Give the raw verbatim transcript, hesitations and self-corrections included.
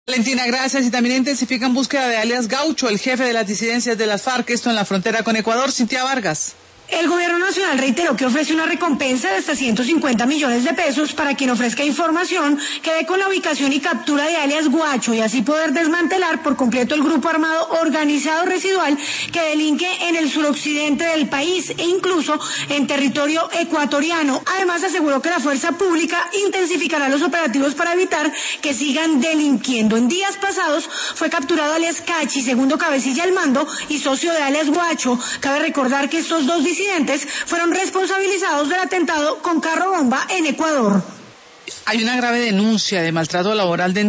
Valentina, gracias. Y también intensifican búsqueda de alias Gaucho, el jefe de las disidencias de las FARC, esto en la frontera con Ecuador. Cintia Vargas. El gobierno nacional reiteró que ofrece una recompensa de hasta ciento cincuenta millones de pesos para quien ofrezca información que dé con la ubicación y captura de alias Guacho y así poder desmantelar por completo el grupo armado organizado residual que delinque en el suroccidente del país e incluso en territorio ecuatoriano. Además aseguró que la fuerza pública intensificará los operativos para evitar que sigan delinquiendo. En días pasados fue capturado alias Cachi, segundo cabecilla al mando y socio de alias Guacho. Cabe recordar que estos dos disidentes fueron responsabilizados del atentado con carro bomba en Ecuador. Hay una grave denuncia de maltrato laboral de